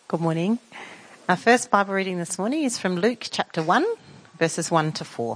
Good morning. Our first Bible reading this morning is from Luke chapter 1, verses 1 to 4.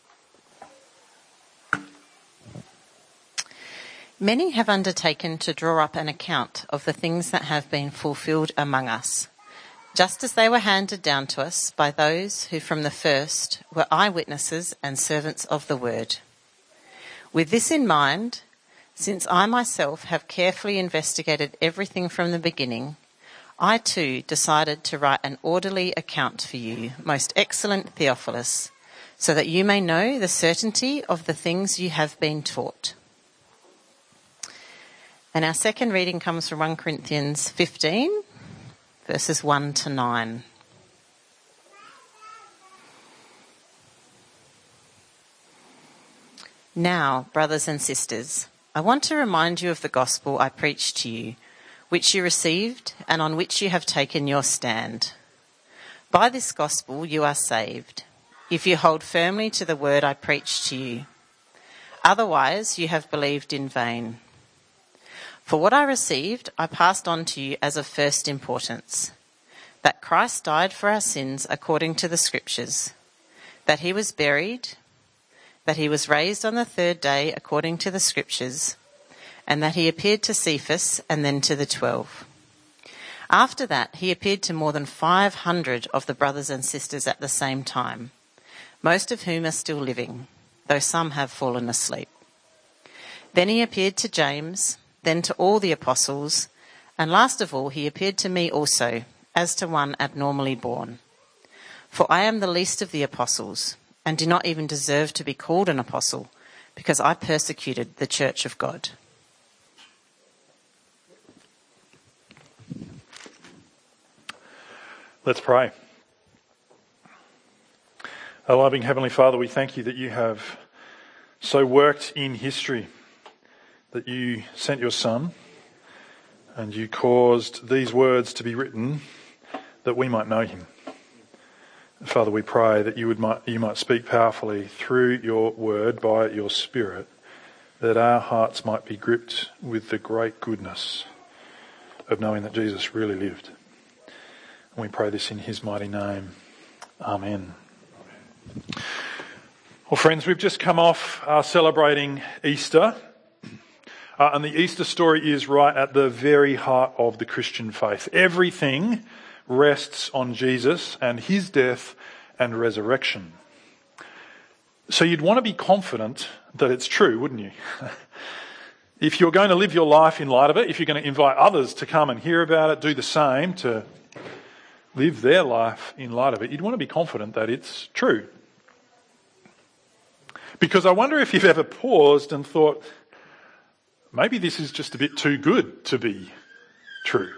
Many have undertaken to draw up an account of the things that have been fulfilled among us, just as they were handed down to us by those who from the first were eyewitnesses and servants of the word. With this in mind, since I myself have carefully investigated everything from the beginning, I too decided to write an orderly account for you, most excellent Theophilus, so that you may know the certainty of the things you have been taught. And our second reading comes from 1 Corinthians 15, verses 1 to 9. Now, brothers and sisters, I want to remind you of the gospel I preached to you, which you received and on which you have taken your stand. By this gospel you are saved, if you hold firmly to the word I preached to you. Otherwise you have believed in vain. For what I received I passed on to you as of first importance, that Christ died for our sins according to the Scriptures, that he was buried, that he was raised on the third day according to the Scriptures, and that he appeared to Cephas and then to the 12. After that, he appeared to more than 500 of the brothers and sisters at the same time, most of whom are still living, though some have fallen asleep. Then he appeared to James, then to all the apostles, and last of all he appeared to me also, as to one abnormally born. For I am the least of the apostles, and do not even deserve to be called an apostle, because I persecuted the church of God. Let's pray. Our loving Heavenly Father, we thank you that you have so worked in history, that you sent your Son and you caused these words to be written that we might know him. Father, we pray that you might speak powerfully through your word by your Spirit, that our hearts might be gripped with the great goodness of knowing that Jesus really lived. And we pray this in his mighty name. Amen. Well, friends, we've just come off celebrating Easter. And the Easter story is right at the very heart of the Christian faith. Everything rests on Jesus and his death and resurrection. So you'd want to be confident that it's true, wouldn't you? If you're going to live your life in light of it, if you're going to invite others to come and hear about it, do the same to live their life in light of it, you'd want to be confident that it's true. Because I wonder if you've ever paused and thought, maybe this is just a bit too good to be true.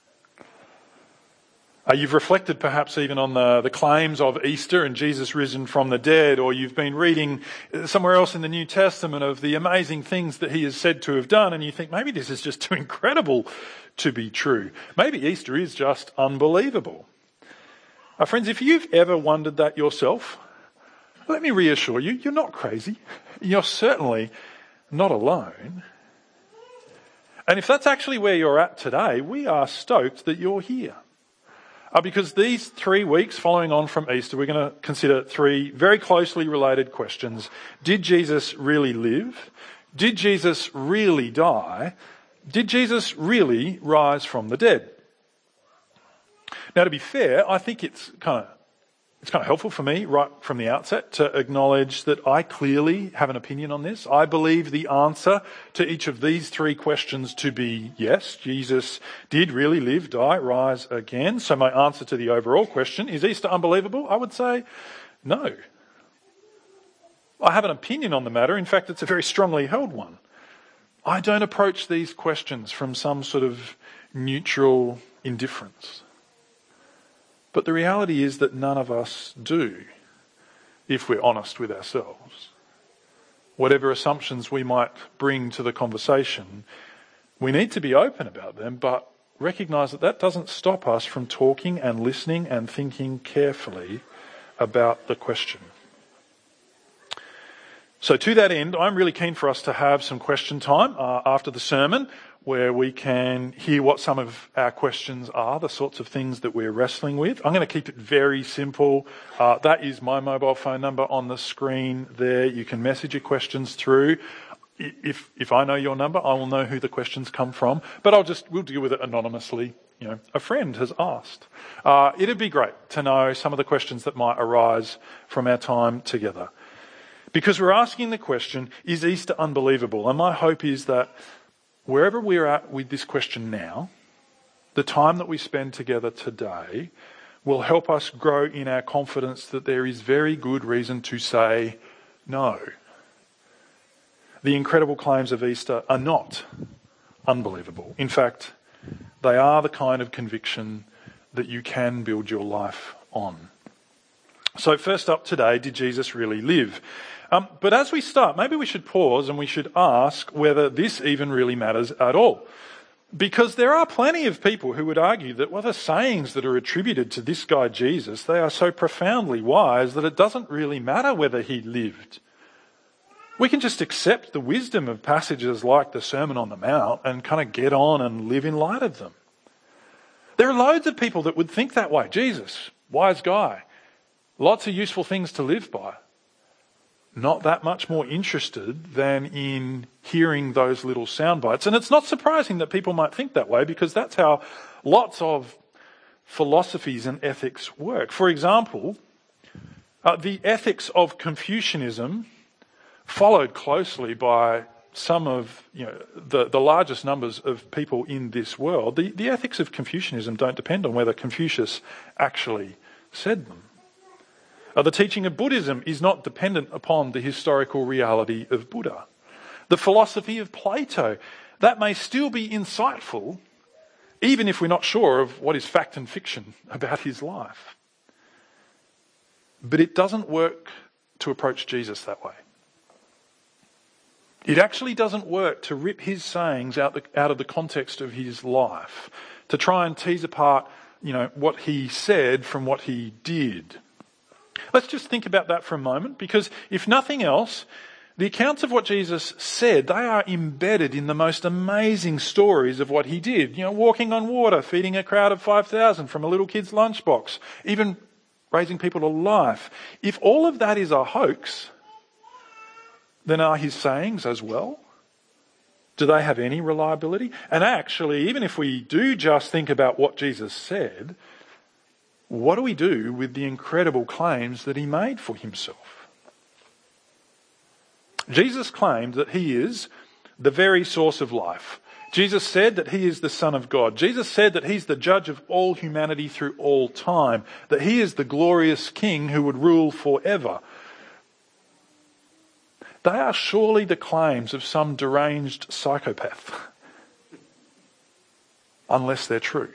You've reflected perhaps even on the claims of Easter and Jesus risen from the dead, or you've been reading somewhere else in the New Testament of the amazing things that he is said to have done, and you think maybe this is just too incredible to be true. Maybe Easter is just unbelievable. Friends, if you've ever wondered that yourself, let me reassure you, you're not crazy. You're certainly not alone. And if that's actually where you're at today, we are stoked that you're here. Because these 3 weeks following on from Easter, we're going to consider 3 very closely related questions. Did Jesus really live? Did Jesus really die? Did Jesus really rise from the dead? Now, to be fair, I think it's kind of helpful for me right from the outset to acknowledge that I clearly have an opinion on this. I believe the answer to each of these 3 questions to be yes, Jesus did really live, die, rise again. So my answer to the overall question, is Easter unbelievable? I would say no. I have an opinion on the matter. In fact, it's a very strongly held one. I don't approach these questions from some sort of neutral indifference. But the reality is that none of us do, if we're honest with ourselves. Whatever assumptions we might bring to the conversation, we need to be open about them, but recognise that that doesn't stop us from talking and listening and thinking carefully about the question. So to that end, I'm really keen for us to have some question time after the sermon. where we can hear what some of our questions are, the sorts of things that we're wrestling with. I'm going to keep it very simple. That is my mobile phone number on the screen there. You can message your questions through. If I know your number, I will know who the questions come from, but we'll deal with it anonymously. A friend has asked. It'd be great to know some of the questions that might arise from our time together. Because we're asking the question, is Easter unbelievable? And my hope is that wherever we're at with this question now, the time that we spend together today will help us grow in our confidence that there is very good reason to say no. The incredible claims of Easter are not unbelievable. In fact, they are the kind of conviction that you can build your life on. So first up today, did Jesus really live? But as we start, maybe we should pause and we should ask whether this even really matters at all. Because there are plenty of people who would argue that, the sayings that are attributed to this guy Jesus, they are so profoundly wise that it doesn't really matter whether he lived. We can just accept the wisdom of passages like the Sermon on the Mount and kind of get on and live in light of them. There are loads of people that would think that way. Jesus, wise guy, lots of useful things to live by. Not that much more interested than in hearing those little sound bites. And it's not surprising that people might think that way, because that's how lots of philosophies and ethics work. For example, the ethics of Confucianism, followed closely by some of the largest numbers of people in this world, the ethics of Confucianism don't depend on whether Confucius actually said them. The teaching of Buddhism is not dependent upon the historical reality of Buddha. The philosophy of Plato, that may still be insightful, even if we're not sure of what is fact and fiction about his life. But it doesn't work to approach Jesus that way. It actually doesn't work to rip his sayings out of the context of his life, to try and tease apart, what he said from what he did. Let's just think about that for a moment, because if nothing else, the accounts of what Jesus said, they are embedded in the most amazing stories of what he did. Walking on water, feeding a crowd of 5,000 from a little kid's lunchbox, even raising people to life. If all of that is a hoax, then are his sayings as well? Do they have any reliability? And actually, even if we do just think about what Jesus said, what do we do with the incredible claims that he made for himself? Jesus claimed that he is the very source of life. Jesus said that he is the Son of God. Jesus said that he's the judge of all humanity through all time, that he is the glorious King who would rule forever. They are surely the claims of some deranged psychopath, unless they're true.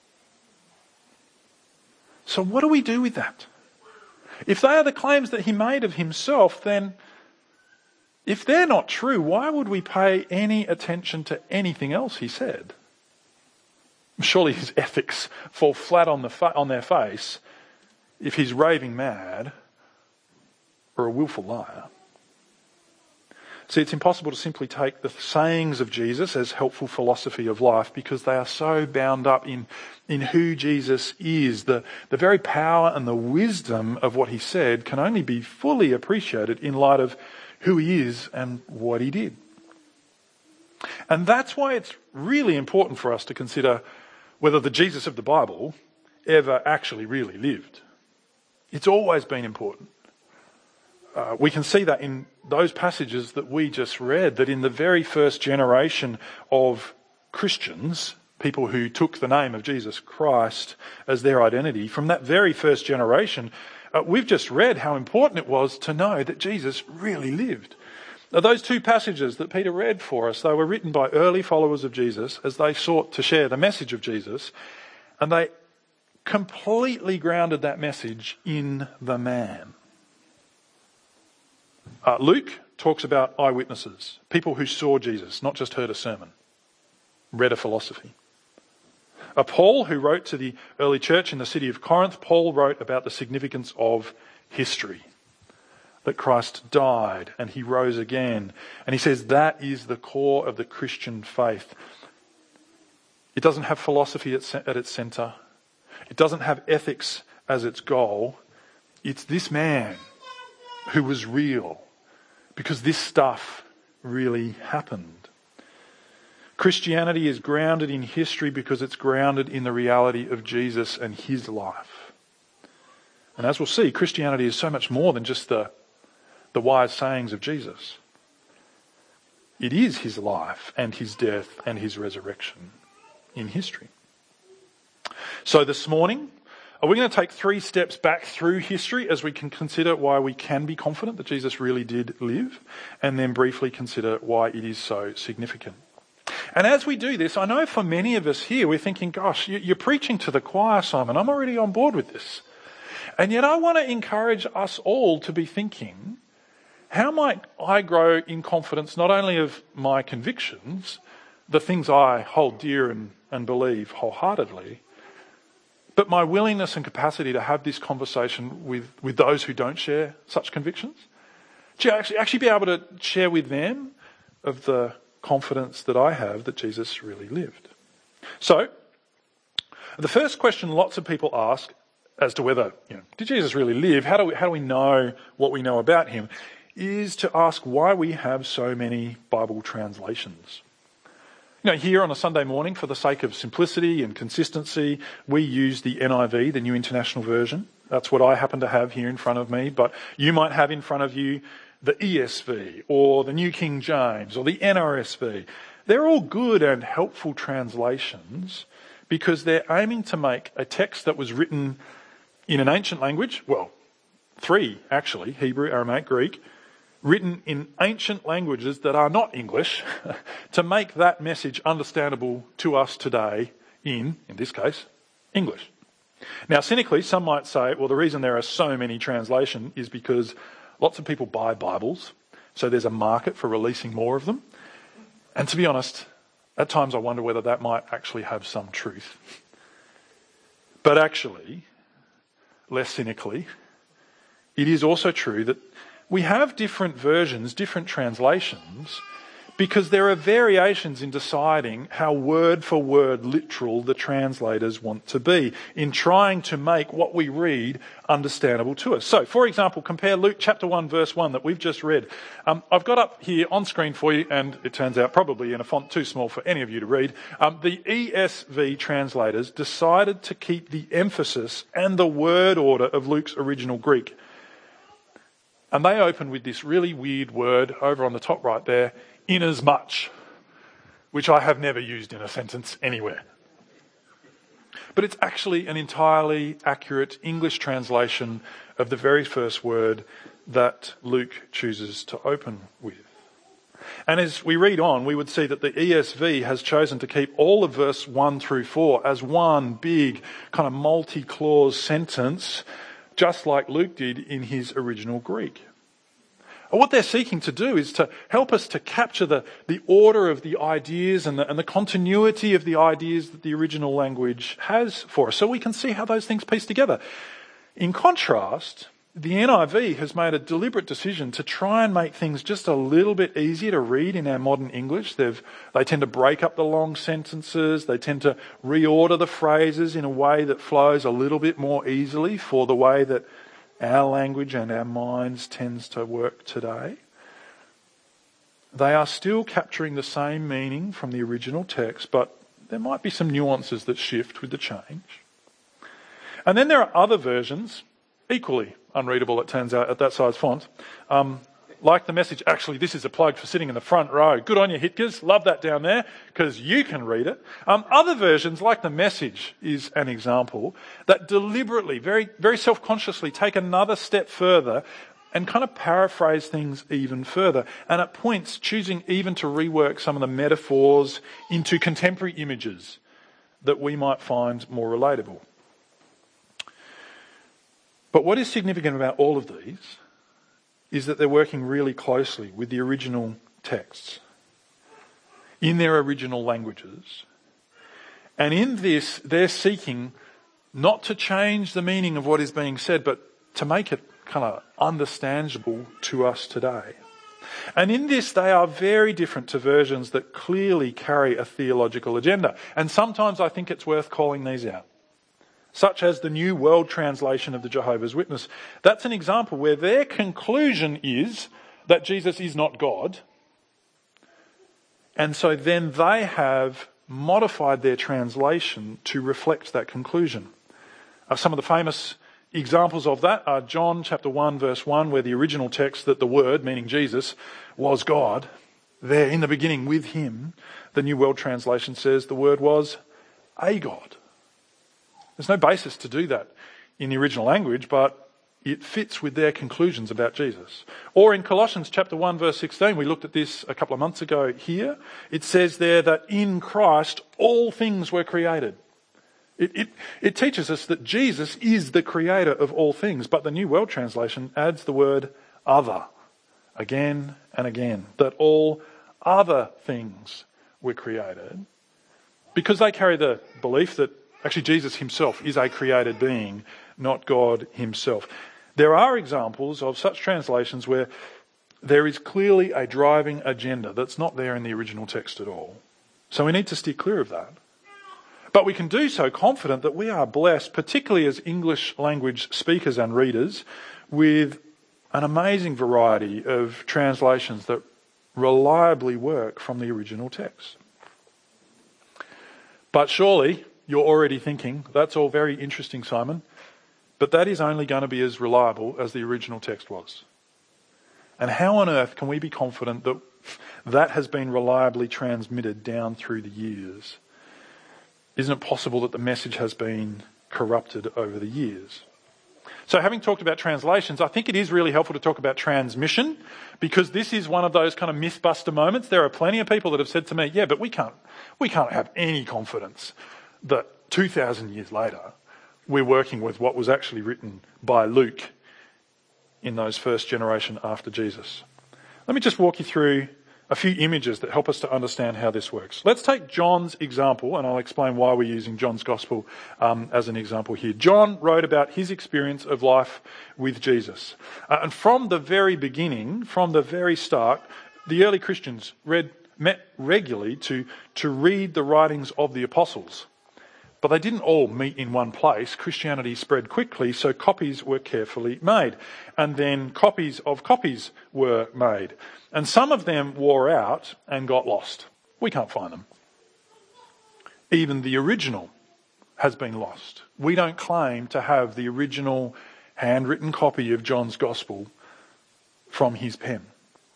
So what do we do with that? If they are the claims that he made of himself, then if they're not true, why would we pay any attention to anything else he said? Surely his ethics fall flat on their face if he's raving mad or a willful liar. See, it's impossible to simply take the sayings of Jesus as helpful philosophy of life, because they are so bound up in who Jesus is. The very power and the wisdom of what he said can only be fully appreciated in light of who he is and what he did. And that's why it's really important for us to consider whether the Jesus of the Bible ever actually really lived. It's always been important. We can see that in those passages that we just read, that in the very first generation of Christians, people who took the name of Jesus Christ as their identity, from that very first generation, we've just read how important it was to know that Jesus really lived. Now, those two passages that Peter read for us, they were written by early followers of Jesus as they sought to share the message of Jesus, and they completely grounded that message in the man. Luke talks about eyewitnesses, people who saw Jesus, not just heard a sermon, read a philosophy. Paul, who wrote to the early church in the city of Corinth, Paul wrote about the significance of history, that Christ died and he rose again. And he says that is the core of the Christian faith. It doesn't have philosophy at its centre. It doesn't have ethics as its goal. It's this man who was real, because this stuff really happened. Christianity is grounded in history because it's grounded in the reality of Jesus and his life. And as we'll see, Christianity is so much more than just the wise sayings of Jesus. It is his life and his death and his resurrection in history. So this morning, we're going to take 3 steps back through history as we can consider why we can be confident that Jesus really did live, and then briefly consider why it is so significant. And as we do this, I know for many of us here, we're thinking, gosh, you're preaching to the choir, Simon. I'm already on board with this. And yet I want to encourage us all to be thinking, how might I grow in confidence not only of my convictions, the things I hold dear and believe wholeheartedly, but my willingness and capacity to have this conversation with those who don't share such convictions? To actually be able to share with them of the confidence that I have that Jesus really lived. So, the first question lots of people ask as to whether, did Jesus really live? How do we know what we know about him? Is to ask why we have so many Bible translations. Here on a Sunday morning, for the sake of simplicity and consistency, we use the NIV, the New International Version. That's what I happen to have here in front of me, but you might have in front of you the ESV or the New King James or the NRSV. They're all good and helpful translations because they're aiming to make a text that was written in an ancient language, well, 3 actually, Hebrew, Aramaic, Greek, written in ancient languages that are not English, to make that message understandable to us today in this case, English. Now, cynically, some might say, well, the reason there are so many translations is because lots of people buy Bibles, so there's a market for releasing more of them. And to be honest, at times I wonder whether that might actually have some truth. But actually, less cynically, it is also true that we have different versions, different translations, because there are variations in deciding how word for word literal the translators want to be in trying to make what we read understandable to us. So, for example, compare Luke chapter 1 verse 1 that we've just read. I've got up here on screen for you, and it turns out probably in a font too small for any of you to read. The ESV translators decided to keep the emphasis and the word order of Luke's original Greek. And they open with this really weird word over on the top right there, inasmuch, which I have never used in a sentence anywhere. But it's actually an entirely accurate English translation of the very first word that Luke chooses to open with. And as we read on, we would see that the ESV has chosen to keep all of verse 1 through 4 as one big kind of multi-clause sentence, just like Luke did in his original Greek. And what they're seeking to do is to help us to capture the order of the ideas and the continuity of the ideas that the original language has for us, so we can see how those things piece together. In contrast, the NIV has made a deliberate decision to try and make things just a little bit easier to read in our modern English. They tend to break up the long sentences. They tend to reorder the phrases in a way that flows a little bit more easily for the way that our language and our minds tends to work today. They are still capturing the same meaning from the original text, but there might be some nuances that shift with the change. And then there are other versions, equally unreadable, it turns out, at that size font. Like the Message, actually, this is a plug for sitting in the front row. Good on you, Hitkers. Love that down there, because you can read it. Other versions, like the Message, is an example that deliberately, very, very self-consciously take another step further and kind of paraphrase things even further. And at points, choosing even to rework some of the metaphors into contemporary images that we might find more relatable. But what is significant about all of these is that they're working really closely with the original texts in their original languages. And in this, they're seeking not to change the meaning of what is being said, but to make it kind of understandable to us today. And in this, they are very different to versions that clearly carry a theological agenda. And sometimes I think it's worth calling these out, such as the New World Translation of the Jehovah's Witness. That's an example where their conclusion is that Jesus is not God. And so then they have modified their translation to reflect that conclusion. Some of the famous examples of that are John chapter 1 verse 1, where the original text that the Word, meaning Jesus, was God. There in the beginning with him, the New World Translation says the Word was a God. There's no basis to do that in the original language, but it fits with their conclusions about Jesus. Or in Colossians chapter 1 verse 16, we looked at this a couple of months ago here. It says there that in Christ all things were created. It teaches us that Jesus is the creator of all things, but the New World Translation adds the word other again and again, that all other things were created, because they carry the belief that actually Jesus himself is a created being, not God himself. There are examples of such translations where there is clearly a driving agenda that's not there in the original text at all. So we need to steer clear of that. But we can do so confident that we are blessed, particularly as English language speakers and readers, with an amazing variety of translations that reliably work from the original text. But surely you're already thinking, that's all very interesting, Simon, but that is only going to be as reliable as the original text was. And how on earth can we be confident that that has been reliably transmitted down through the years? Isn't it possible that the message has been corrupted over the years? So having talked about translations, I think it is really helpful to talk about transmission, because this is one of those kind of mythbuster moments. There are plenty of people that have said to me, yeah, but we can't have any confidence that 2,000 years later we're working with what was actually written by Luke in those first generation after Jesus. Let me just walk you through a few images that help us to understand how this works. Let's take John's example, and I'll explain why we're using John's Gospel as an example here. John wrote about his experience of life with Jesus. And from the very beginning, from the very start, the early Christians met regularly to read the writings of the apostles. But they didn't all meet in one place. Christianity spread quickly, so copies were carefully made. And then copies of copies were made. And some of them wore out and got lost. We can't find them. Even the original has been lost. We don't claim to have the original handwritten copy of John's Gospel from his pen.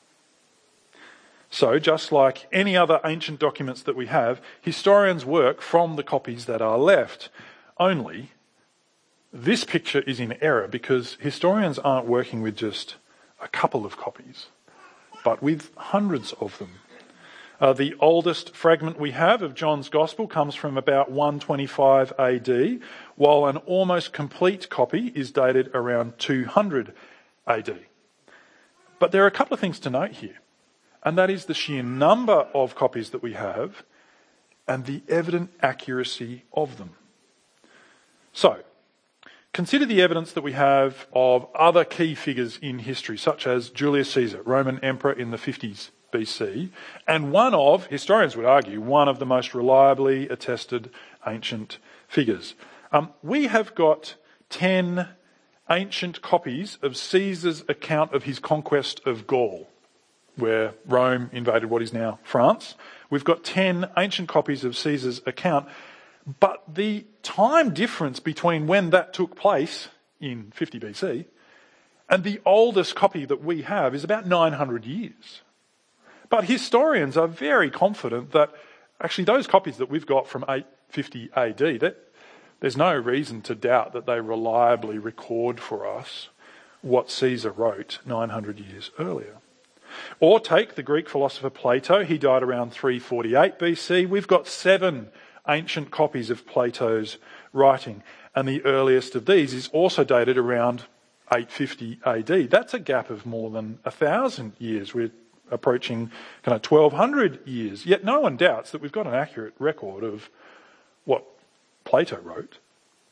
So, just like any other ancient documents that we have, historians work from the copies that are left. Only, this picture is in error because historians aren't working with just a couple of copies, but with hundreds of them. The oldest fragment we have of John's Gospel comes from about 125 AD, while an almost complete copy is dated around 200 AD. But there are a couple of things to note here. And that is the sheer number of copies that we have and the evident accuracy of them. So, consider the evidence that we have of other key figures in history, such as Julius Caesar, Roman emperor in the 50s BC, and one of, historians would argue, one of the most reliably attested ancient figures. We have got 10 ancient copies of Caesar's account of his conquest of Gaul, where Rome invaded what is now France. We've got 10 ancient copies of Caesar's account, but the time difference between when that took place in 50 BC and the oldest copy that we have is about 900 years. But historians are very confident that actually those copies that we've got from 850 AD, there's no reason to doubt that they reliably record for us what Caesar wrote 900 years earlier. Or take the Greek philosopher Plato. He died around 348 BC. We've got 7 ancient copies of Plato's writing, and the earliest of these is also dated around 850 AD. That's a gap of more than 1,000 years. We're approaching kind of 1,200 years. Yet no one doubts that we've got an accurate record of what Plato wrote.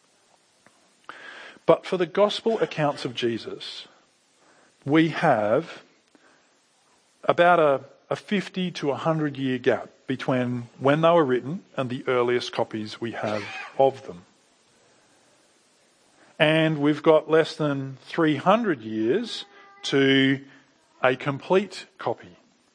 But for the gospel accounts of Jesus, we have about a 50 to 100 year gap between when they were written and the earliest copies we have of them. And we've got less than 300 years to a complete copy.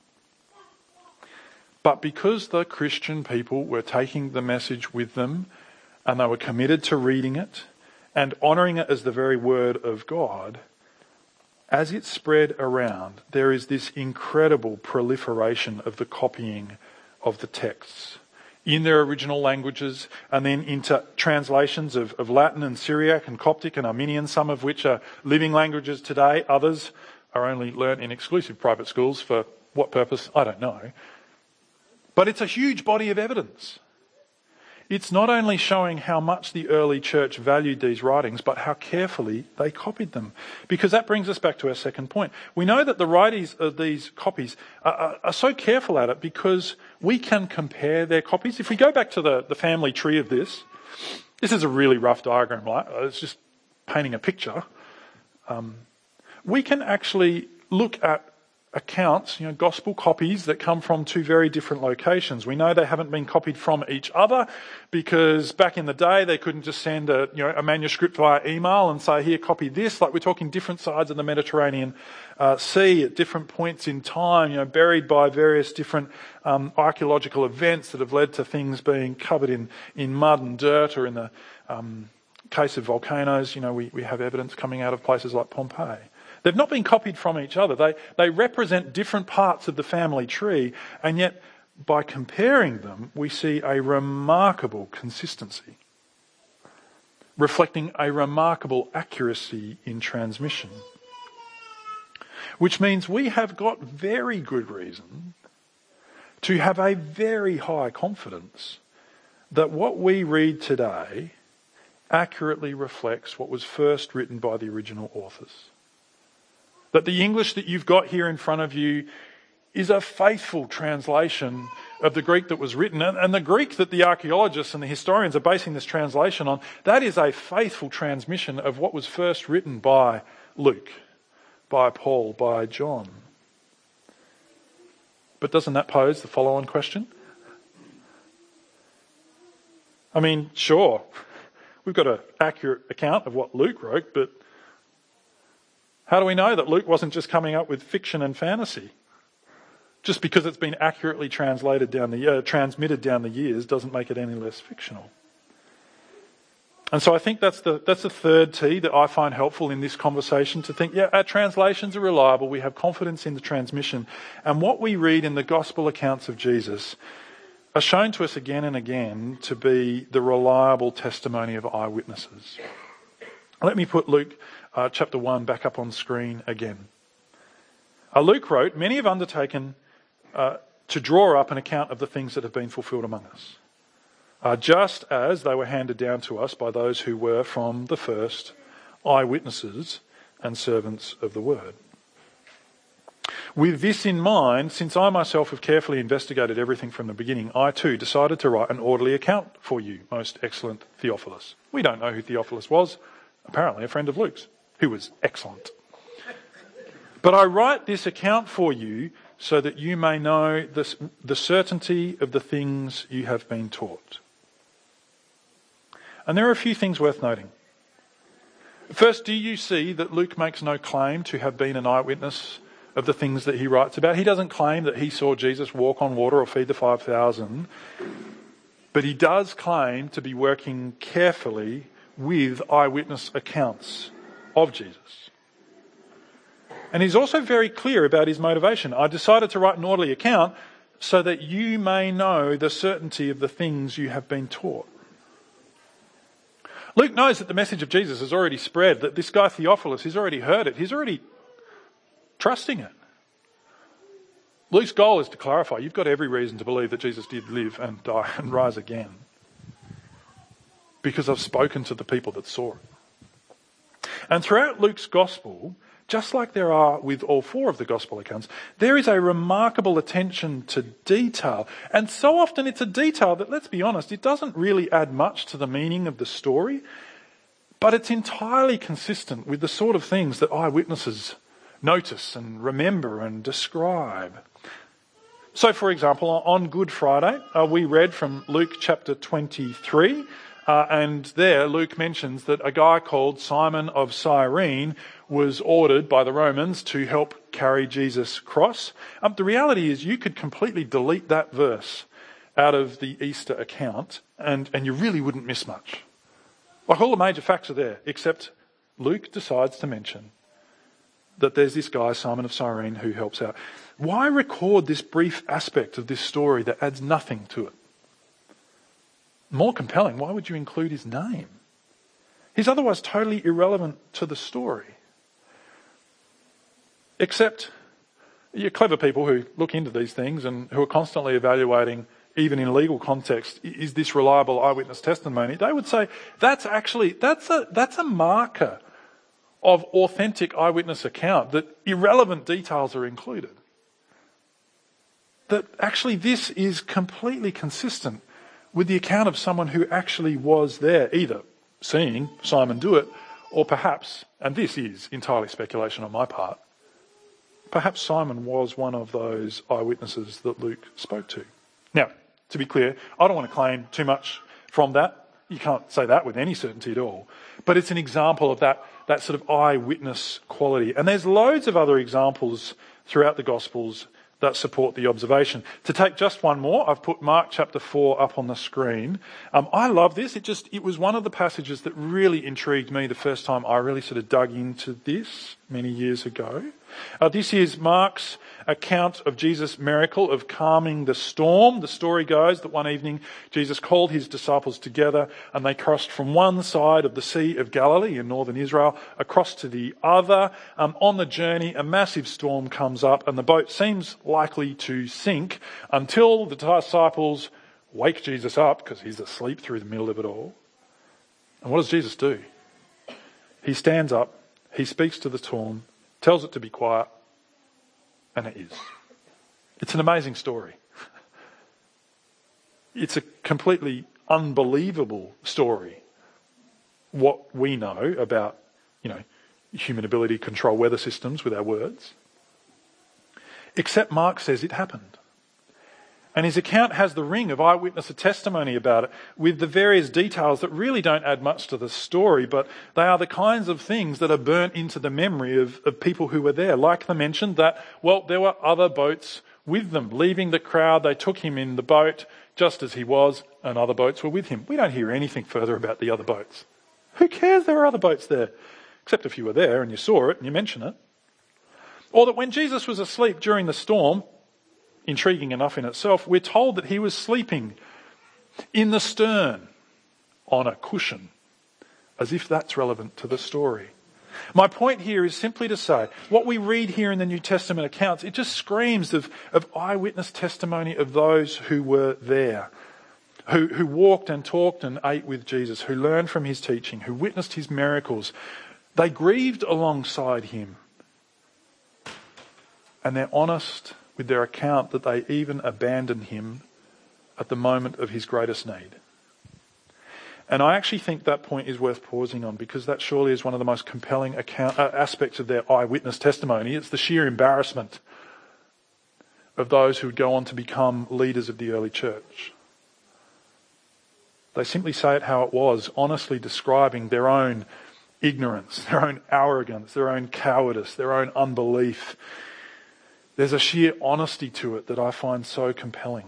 But because the Christian people were taking the message with them and they were committed to reading it and honouring it as the very word of God, as it spread around, there is this incredible proliferation of the copying of the texts in their original languages and then into translations of Latin and Syriac and Coptic and Armenian, some of which are living languages today. Others are only learnt in exclusive private schools. For what purpose? I don't know. But it's a huge body of evidence. It's not only showing how much the early church valued these writings, but how carefully they copied them. Because that brings us back to our second point. We know that the writers of these copies are so careful at it because we can compare their copies. If we go back to the family tree of this is a really rough diagram, right? It's just painting a picture. We can actually look at accounts, gospel copies that come from two very different locations. We know they haven't been copied from each other because back in the day they couldn't just send a manuscript via email and say, here, copy this. Like, we're talking different sides of the Mediterranean Sea at different points in time, buried by various different archaeological events that have led to things being covered in mud and dirt, or in the case of volcanoes, we have evidence coming out of places like Pompeii. They've not been copied from each other. They represent different parts of the family tree, and yet by comparing them, we see a remarkable consistency, reflecting a remarkable accuracy in transmission. Which means we have got very good reason to have a very high confidence that what we read today accurately reflects what was first written by the original authors. That the English that you've got here in front of you is a faithful translation of the Greek that was written. And the Greek that the archaeologists and the historians are basing this translation on, that is a faithful transmission of what was first written by Luke, by Paul, by John. But doesn't that pose the follow-on question? I mean, sure, we've got an accurate account of what Luke wrote, but how do we know that Luke wasn't just coming up with fiction and fantasy? Just because it's been accurately transmitted down the years doesn't make it any less fictional. And so I think that's the third T that I find helpful in this conversation, to think, our translations are reliable, we have confidence in the transmission, and what we read in the gospel accounts of Jesus are shown to us again and again to be the reliable testimony of eyewitnesses. Let me put Luke chapter 1 back up on screen again. Luke wrote, "Many have undertaken to draw up an account of the things that have been fulfilled among us, just as they were handed down to us by those who were from the first eyewitnesses and servants of the word. With this in mind, since I myself have carefully investigated everything from the beginning, I too decided to write an orderly account for you, most excellent Theophilus." We don't know who Theophilus was. Apparently a friend of Luke's, who was excellent. "But I write this account for you so that you may know the certainty of the things you have been taught." And there are a few things worth noting. First, do you see that Luke makes no claim to have been an eyewitness of the things that he writes about? He doesn't claim that he saw Jesus walk on water or feed the 5,000, but he does claim to be working carefully with eyewitness accounts of Jesus. And he's also very clear about his motivation. "I decided to write an orderly account so that you may know the certainty of the things you have been taught." Luke knows that the message of Jesus has already spread, that this guy Theophilus, he's already heard it, he's already trusting it. Luke's goal is to clarify, you've got every reason to believe that Jesus did live and die and rise again, because I've spoken to the people that saw it. And throughout Luke's gospel, just like there are with all four of the gospel accounts, there is a remarkable attention to detail. And so often it's a detail that, let's be honest, it doesn't really add much to the meaning of the story, but it's entirely consistent with the sort of things that eyewitnesses notice and remember and describe. So, for example, on Good Friday, we read from Luke chapter 23, and there Luke mentions that a guy called Simon of Cyrene was ordered by the Romans to help carry Jesus' cross. The reality is you could completely delete that verse out of the Easter account and you really wouldn't miss much. Like, all the major facts are there, except Luke decides to mention that there's this guy, Simon of Cyrene, who helps out. Why record this brief aspect of this story that adds nothing to it? More compelling, why would you include his name? He's otherwise totally irrelevant to the story. Except you're clever people who look into these things and who are constantly evaluating, even in legal context, is this reliable eyewitness testimony? They would say that's a marker of authentic eyewitness account, that irrelevant details are included. That actually this is completely consistent with the account of someone who actually was there, either seeing Simon do it, or perhaps, and this is entirely speculation on my part, perhaps Simon was one of those eyewitnesses that Luke spoke to. Now, to be clear, I don't want to claim too much from that. You can't say that with any certainty at all. But it's an example of that sort of eyewitness quality. And there's loads of other examples throughout the Gospels that support the observation. To take just one more, I've put Mark chapter 4 up on the screen. I love this. It was one of the passages that really intrigued me the first time I really sort of dug into this many years ago. This is Mark's account of Jesus' miracle of calming the storm. The story goes that one evening Jesus called his disciples together and they crossed from one side of the Sea of Galilee in northern Israel across to the other. On the journey, a massive storm comes up and the boat seems likely to sink until the disciples wake Jesus up because he's asleep through the middle of it all. And what does Jesus do? He stands up, he speaks to the storm, tells it to be quiet, and it is. It's an amazing story. It's a completely unbelievable story. What we know about, human ability to control weather systems with our words. Except Mark says it happened. And his account has the ring of eyewitness testimony about it, with the various details that really don't add much to the story, but they are the kinds of things that are burnt into the memory of people who were there. Like the mention that, there were other boats with them. Leaving the crowd, they took him in the boat just as he was, and other boats were with him. We don't hear anything further about the other boats. Who cares there were other boats there? Except if you were there and you saw it and you mention it. Or that when Jesus was asleep during the storm, intriguing enough in itself, we're told that he was sleeping in the stern on a cushion, as if that's relevant to the story. My point here is simply to say, what we read here in the New Testament accounts, it just screams of eyewitness testimony of those who were there, who walked and talked and ate with Jesus, who learned from his teaching, who witnessed his miracles. They grieved alongside him, and they're honest with their account that they even abandoned him at the moment of his greatest need. And I actually think that point is worth pausing on, because that surely is one of the most compelling aspects of their eyewitness testimony. It's the sheer embarrassment of those who would go on to become leaders of the early church. They simply say it how it was, honestly describing their own ignorance, their own arrogance, their own cowardice, their own unbelief. There's a sheer honesty to it that I find so compelling.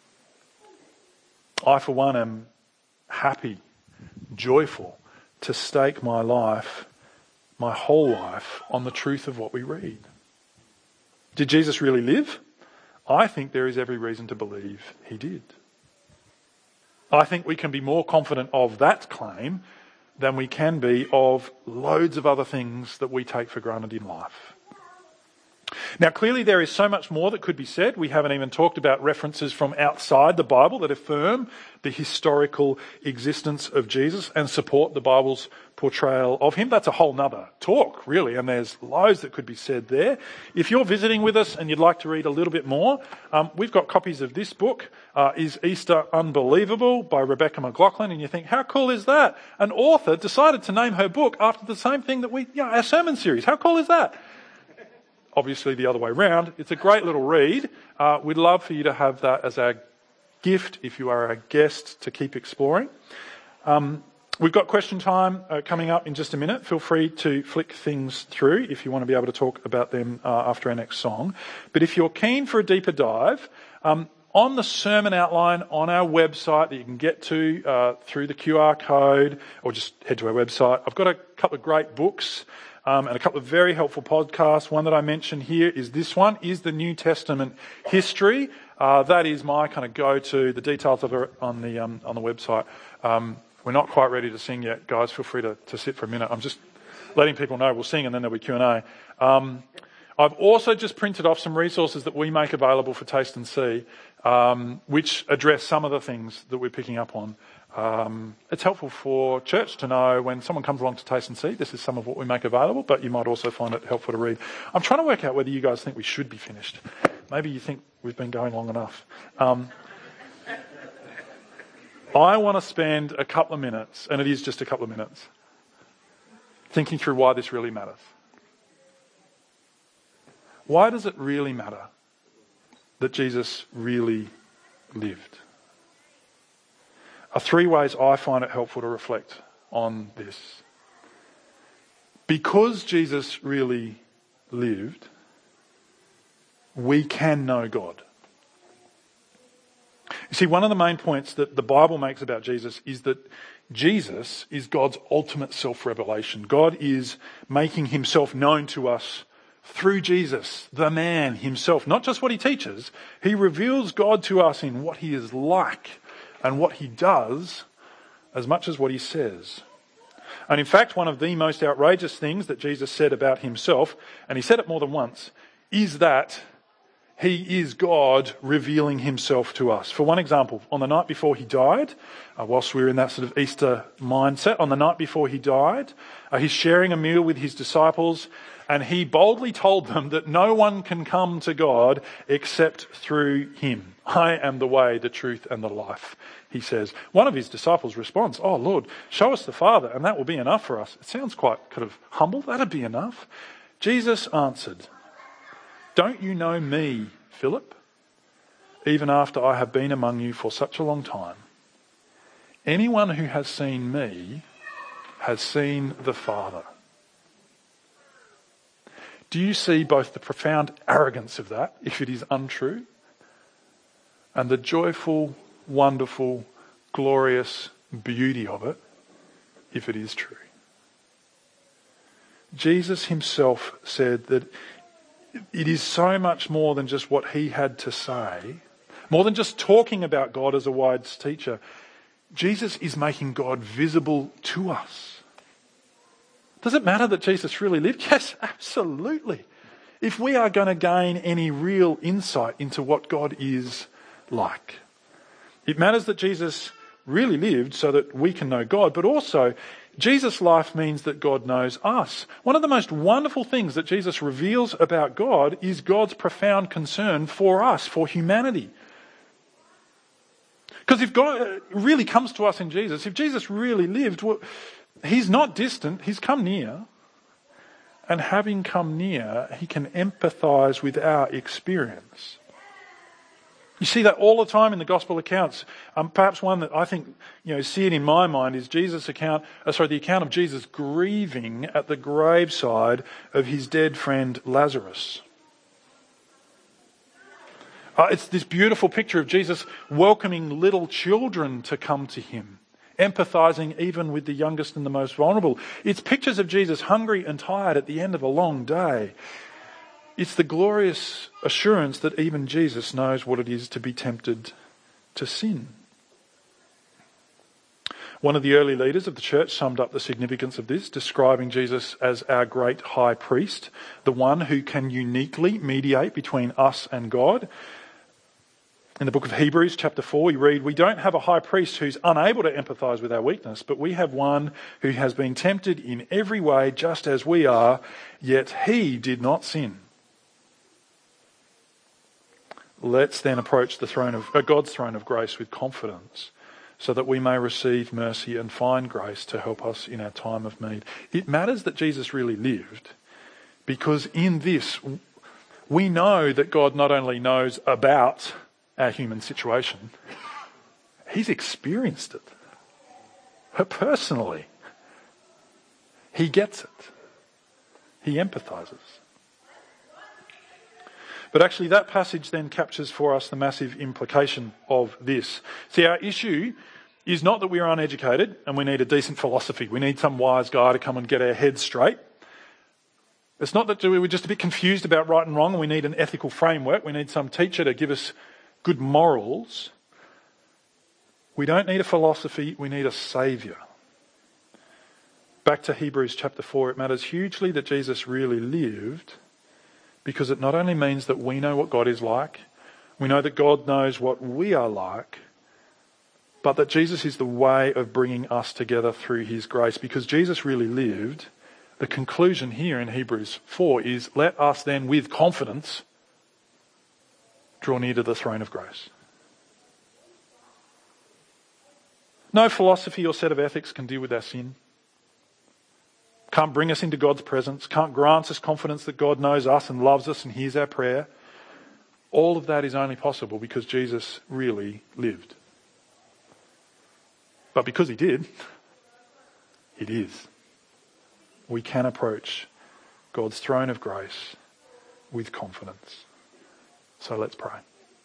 I, for one, am happy, joyful to stake my life, my whole life, on the truth of what we read. Did Jesus really live? I think there is every reason to believe he did. I think we can be more confident of that claim than we can be of loads of other things that we take for granted in life. Now, clearly there is so much more that could be said. We haven't even talked about references from outside the Bible that affirm the historical existence of Jesus and support the Bible's portrayal of him. That's a whole nother talk, really, and there's loads that could be said there. If you're visiting with us and you'd like to read a little bit more, we've got copies of this book, Is Easter Unbelievable? By Rebecca McLaughlin, and you think, how cool is that? An author decided to name her book after the same thing that our sermon series. How cool is that? obviously the other way around. It's a great little read. We'd love for you to have that as our gift if you are our guest to keep exploring. We've got question time coming up in just a minute. Feel free to flick things through if you want to be able to talk about them after our next song. But if you're keen for a deeper dive, on the sermon outline on our website that you can get to through the QR code or just head to our website, I've got a couple of great books and a couple of very helpful podcasts. One that I mentioned here is this one, Is the New Testament History? That is my kind of go-to. The details of it on the website. We're not quite ready to sing yet, guys. Feel free to sit for a minute. I'm just letting people know we'll sing and then there'll be Q&A. I've also just printed off some resources that we make available for Taste and See, which address some of the things that we're picking up on. It's helpful for church to know when someone comes along to Taste and See, this is some of what we make available, but you might also find it helpful to read. I'm trying to work out whether you guys think we should be finished. Maybe you think we've been going long enough. I want to spend a couple of minutes, and it is just a couple of minutes, thinking through why this really matters. Why does it really matter that Jesus really lived? Are three ways I find it helpful to reflect on this. Because Jesus really lived, we can know God. You see, one of the main points that the Bible makes about Jesus is that Jesus is God's ultimate self-revelation. God is making himself known to us through Jesus, the man himself. Not just what he teaches, he reveals God to us in what he is like and what he does as much as what he says. And in fact, one of the most outrageous things that Jesus said about himself, and he said it more than once, is that he is God revealing himself to us. For one example, on the night before he died, whilst we were in that sort of Easter mindset, on the night before he died, he's sharing a meal with his disciples, and he boldly told them that no one can come to God except through him. I am the way, the truth, and the life, he says. One of his disciples responds, "Oh Lord, show us the Father, and that will be enough for us." It sounds quite kind of humble. That'd be enough. Jesus answered, "Don't you know me, Philip, even after I have been among you for such a long time? Anyone who has seen me has seen the Father." Do you see both the profound arrogance of that, if it is untrue, and the joyful, wonderful, glorious beauty of it, if it is true? Jesus himself said that it is so much more than just what he had to say, more than just talking about God as a wise teacher. Jesus is making God visible to us. Does it matter that Jesus really lived? Yes, absolutely. If we are going to gain any real insight into what God is like, it matters that Jesus really lived so that we can know God, but also Jesus' life means that God knows us. One of the most wonderful things that Jesus reveals about God is God's profound concern for us, for humanity. Because if God really comes to us in Jesus, if Jesus really lived, well, he's not distant, he's come near. And having come near, he can empathise with our experience. You see that all the time in the gospel accounts. Perhaps one that I think, see it in my mind is the account of Jesus grieving at the graveside of his dead friend Lazarus. It's this beautiful picture of Jesus welcoming little children to come to him, empathising even with the youngest and the most vulnerable. It's pictures of Jesus hungry and tired at the end of a long day. It's the glorious assurance that even Jesus knows what it is to be tempted to sin. One of the early leaders of the church summed up the significance of this, describing Jesus as our great high priest, the one who can uniquely mediate between us and God. In the book of Hebrews, chapter 4, we read, "We don't have a high priest who's unable to empathise with our weakness, but we have one who has been tempted in every way just as we are, yet he did not sin." Let's then approach the God's throne of grace with confidence, so that we may receive mercy and find grace to help us in our time of need. It matters that Jesus really lived, because in this we know that God not only knows about our human situation, he's experienced it personally. He gets it. He empathizes. But actually that passage then captures for us the massive implication of this. See, our issue is not that we are uneducated and we need a decent philosophy. We need some wise guy to come and get our heads straight. It's not that we're just a bit confused about right and wrong and we need an ethical framework. We need some teacher to give us good morals. We don't need a philosophy, we need a saviour. Back to Hebrews chapter 4, it matters hugely that Jesus really lived, because it not only means that we know what God is like, we know that God knows what we are like, but that Jesus is the way of bringing us together through his grace. Because Jesus really lived, the conclusion here in Hebrews 4 is, let us then with confidence draw near to the throne of grace. No philosophy or set of ethics can deal with our sin. Can't bring us into God's presence. Can't grant us confidence that God knows us and loves us and hears our prayer. All of that is only possible because Jesus really lived. But because he did, it is. We can approach God's throne of grace with confidence. So let's pray.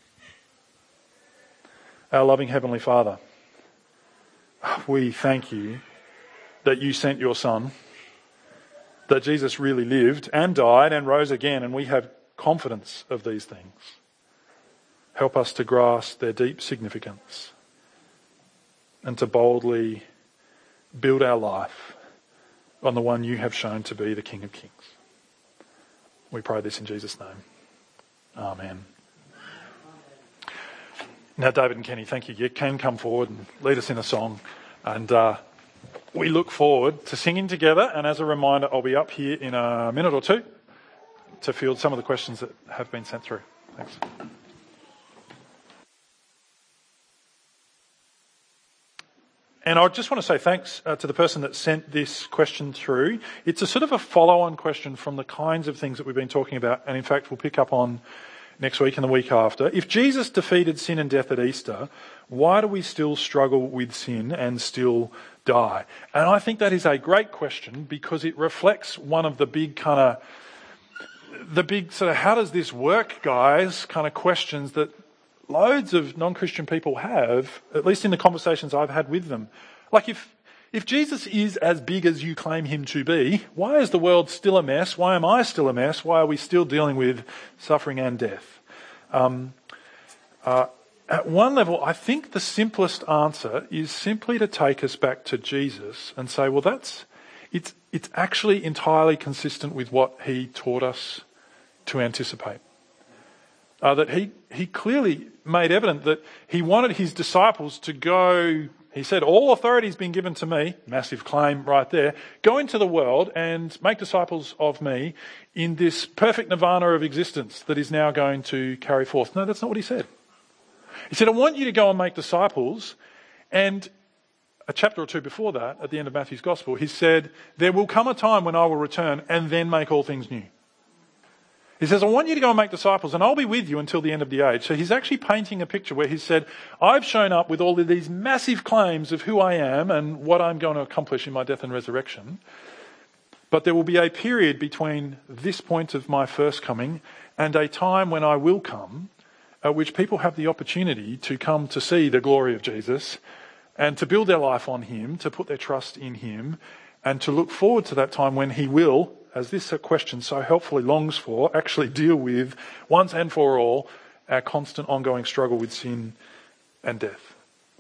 Our loving Heavenly Father, we thank you that you sent your Son, that Jesus really lived and died and rose again, and we have confidence of these things. Help us to grasp their deep significance and to boldly build our life on the one you have shown to be the King of Kings. We pray this in Jesus' name. Amen. Now, David and Kenny, thank you. You can come forward and lead us in a song. And we look forward to singing together. And as a reminder, I'll be up here in a minute or two to field some of the questions that have been sent through. Thanks. And I just want to say thanks to the person that sent this question through. It's a sort of a follow-on question from the kinds of things that we've been talking about, and in fact we'll pick up on next week and the week after. If Jesus defeated sin and death at Easter, why do we still struggle with sin and still die? And I think that is a great question because it reflects one of the big sort of how does this work, guys, kind of questions that loads of non-Christian people have, at least in the conversations I've had with them. Like if Jesus is as big as you claim him to be, why is the world still a mess? Why am I still a mess? Why are we still dealing with suffering and death? At one level, I think the simplest answer is simply to take us back to Jesus and say, well, it's actually entirely consistent with what he taught us to anticipate. That he clearly made evident that he wanted his disciples to go. He said, all authority has been given to me, massive claim right there, go into the world and make disciples of me in this perfect nirvana of existence that is now going to carry forth. No, that's not what he said. He said, I want you to go and make disciples. And a chapter or two before that, at the end of Matthew's Gospel, he said, there will come a time when I will return and then make all things new. He says, I want you to go and make disciples and I'll be with you until the end of the age. So he's actually painting a picture where he said, I've shown up with all of these massive claims of who I am and what I'm going to accomplish in my death and resurrection. But there will be a period between this point of my first coming and a time when I will come, at which people have the opportunity to come to see the glory of Jesus and to build their life on him, to put their trust in him, and to look forward to that time when he will, as this question so helpfully longs for, actually deal with, once and for all, our constant ongoing struggle with sin and death.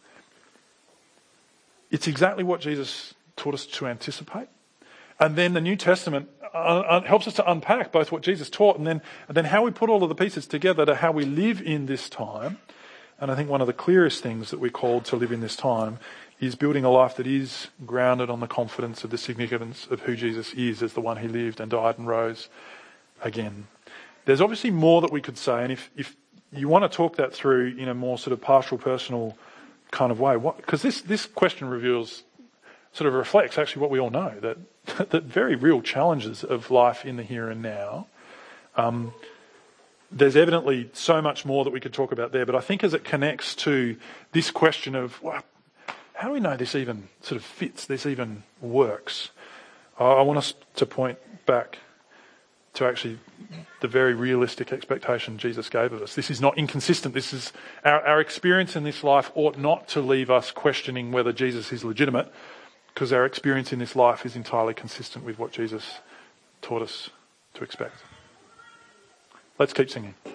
It's exactly what Jesus taught us to anticipate. And then the New Testament helps us to unpack both what Jesus taught and then how we put all of the pieces together to how we live in this time. And I think one of the clearest things that we're called to live in this time is building a life that is grounded on the confidence of the significance of who Jesus is as the one who lived and died and rose again. There's obviously more that we could say, and if you want to talk that through in a more sort of partial, personal kind of way, because this question reveals, sort of reflects actually what we all know, that very real challenges of life in the here and now there's evidently so much more that we could talk about there, but I think as it connects to this question of, well, how do we know this even sort of fits, this even works? I want us to point back to actually the very realistic expectation Jesus gave of us. This is not inconsistent. This is our experience in this life ought not to leave us questioning whether Jesus is legitimate, because our experience in this life is entirely consistent with what Jesus taught us to expect. Let's keep singing.